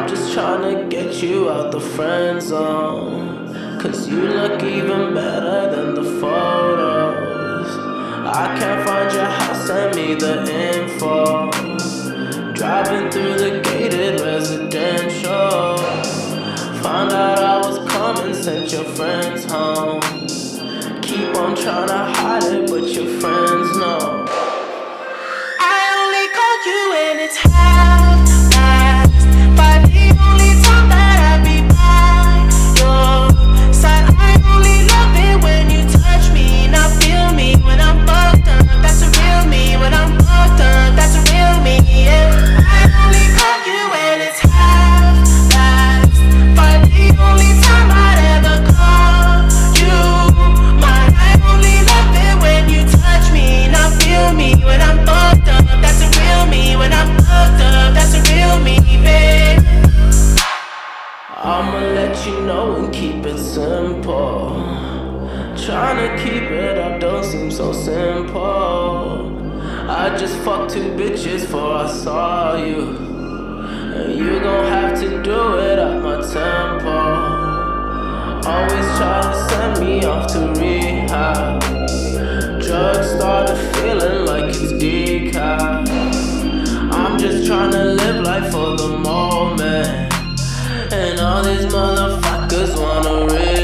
I'm just tryna get you out the friend zone, 'cause you look even better than the photos. I can't find your house, send me the info. Driving through the gated residential, found out I was coming, sent your friends home. Keep on tryna hide it, but your friends know. I only call you when it's half-past, but the only time that I be by your side. I only love it when you touch me, not feel me when I'm fucked up. That's a real me. When I'm fucked up, that's a real me, yeah. I only call you when it's half-past, but the only time I'd ever call you mine. I only love it when you touch me, not feel me when I'm fucked up. That's a real me. When I'm fucked up, that's a real me, babe. I'ma let you know and keep it simple. Tryna keep it up don't seem so simple. I just fucked 2 bitches before I saw you, and you gon' have to do it at my tempo. Always try to send me off to rehab. Drugs started feeling like it's decaf. I'm just tryna live life for the moment, and all these motherfuckers wanna real.